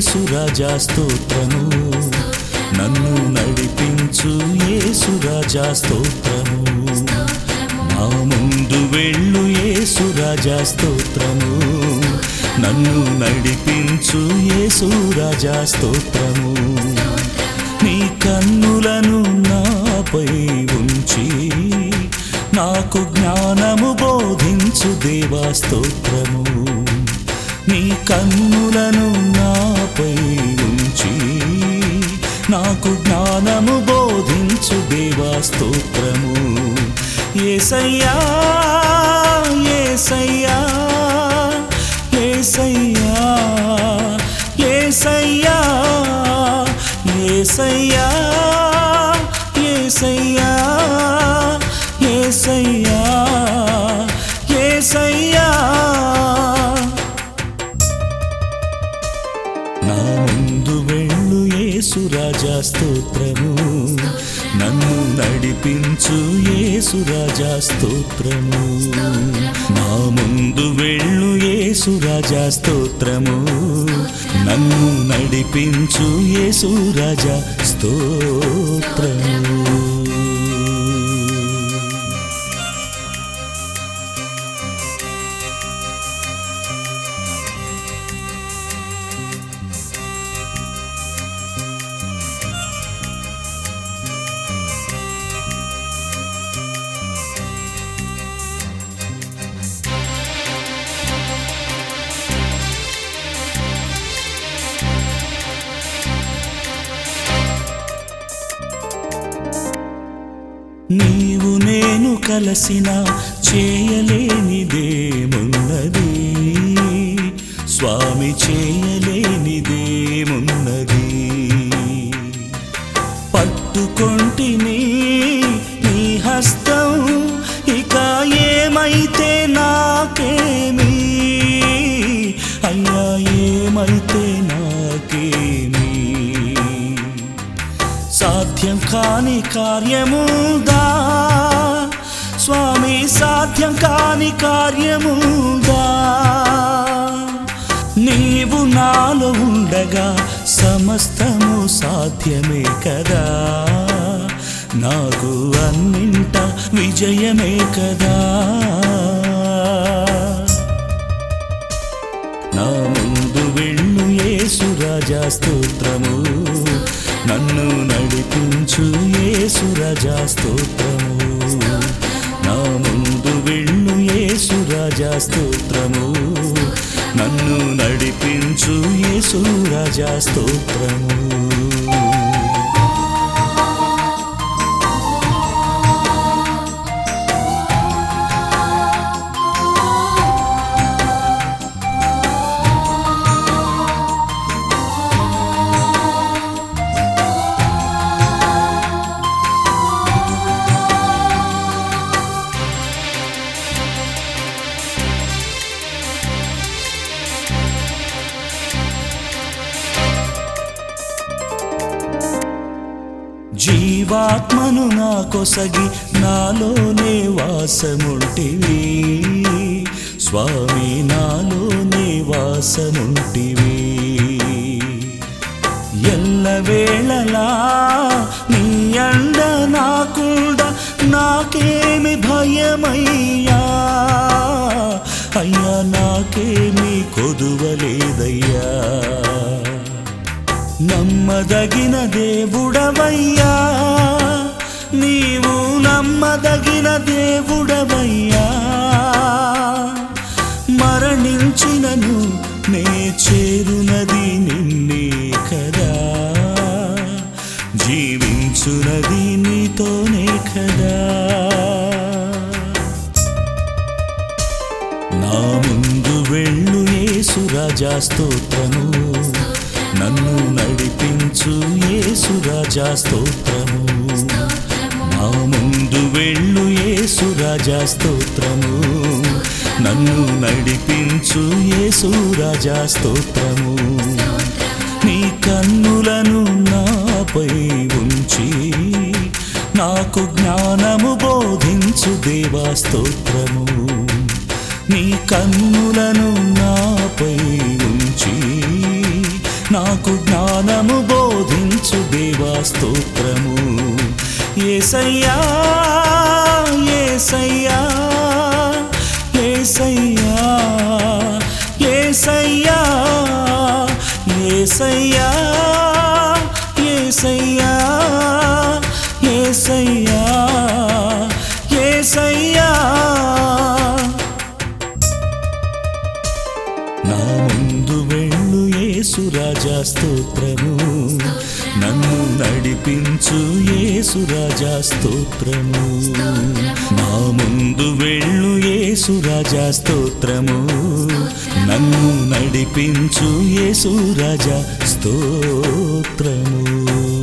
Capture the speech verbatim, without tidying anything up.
యేసు రాజా స్తోత్రము, నన్ను నడిపించు యేసు రాజా స్తోత్రము, నా ముందు వెళ్ళు యేసు రాజా స్తోత్రము, నన్ను నడిపించు యేసు రాజా స్తోత్రము, నీ కన్నులను నాపై ఉంచి నాకు జ్ఞానము బోధించు దేవా స్తోత్రము, నీ కన్నులను నాపై ఉంచి నాకు జ్ఞానము బోధించు దేవా స్తోత్రము, యేసయ్యా యేసయ్యా యేసయ్యా యేసయ్యా యేసయ్యా యేసయ్యా యేసయ్యా యేసయ్యా, నా ముందు వెళ్ళు యేసు రాజా స్తోత్రము, నన్ను నడిపించు యేసు రాజా స్తోత్రము, నా ముందు వెళ్ళు యేసు రాజా స్తోత్రము, నన్ను నడిపించు యేసు రాజా స్తోత్రము. నీవు నేను కలసిన చేయలేనిదేమున్నది, స్వామి చేయలేనిదేమున్నది, పట్టుకొంటిని నీ హస్తం ఇక ఏమైతే నాకేమి, అయ్యా ఏమైతే నాకేమి, సాధ్యం కాని కార్యముదా స్వామి, సాధ్యం కాని కార్యముదా, నీవు నాలో ఉండగా సమస్తము సాధ్యమే కదా, నాకు అన్నింట విజయమే కదా, నా ముందు వెళ్ళు యేసు రాజా స్తోత్రము, నన్ను నడిపించు యేసు రాజా స్తోత్రము, నా ముందు వెళ్ళు యేసు రాజా స్తోత్రము, నన్ను నడిపించు యేసు రాజా స్తోత్రము. జీవాత్మను నా కొసగి నాలోనే వాసముంటివి, స్వామి నాలోనే వాసముంటివి, ఎల్లవేళలా నీ అండ నాకుండా నాకేమి భయమయ్యా, అయ్యా నాకేమి కొదువలేదయ్యా, నమ్మదగిన దేవుడవయ్యా, నీవు నమ్మదగిన దేవుడవయ్యా, మరణించినను నే చేరునది నిన్నే కదా, జీవించునది నీతోనే కదా, నా ముందు వెళ్ళు యేసు రాజా స్తోత్రము, నన్ను నడిపించు యేసు రాజా స్తోత్రము, నా ముందు వెళ్ళు యేసు రాజా స్తోత్రము, నన్ను నడిపించు యేసు రాజా స్తోత్రము, నీ కన్నులను నాపై ఉంచి నాకు జ్ఞానము బోధించు దేవా స్తోత్రము, నీ కన్నులను నాపై ఉంచి నాకు జ్ఞానము బోధించు దేవా స్తోత్రము. యేసయ్యా యేసయ్యా యేసయ్యా యేసయ్యా యేసయ్యా యేసయ్యా యేసయ్యా యేసయ్యా. నా ముందు వెళ్ళు యేసు రాజా స్తోత్రము, నన్ను నడిపించు యేసు రాజా స్తోత్రము. నా ముందు వెళ్ళు యేసు రాజా స్తోత్రము, నన్ను నడిపించు యేసు రాజా స్తోత్రము.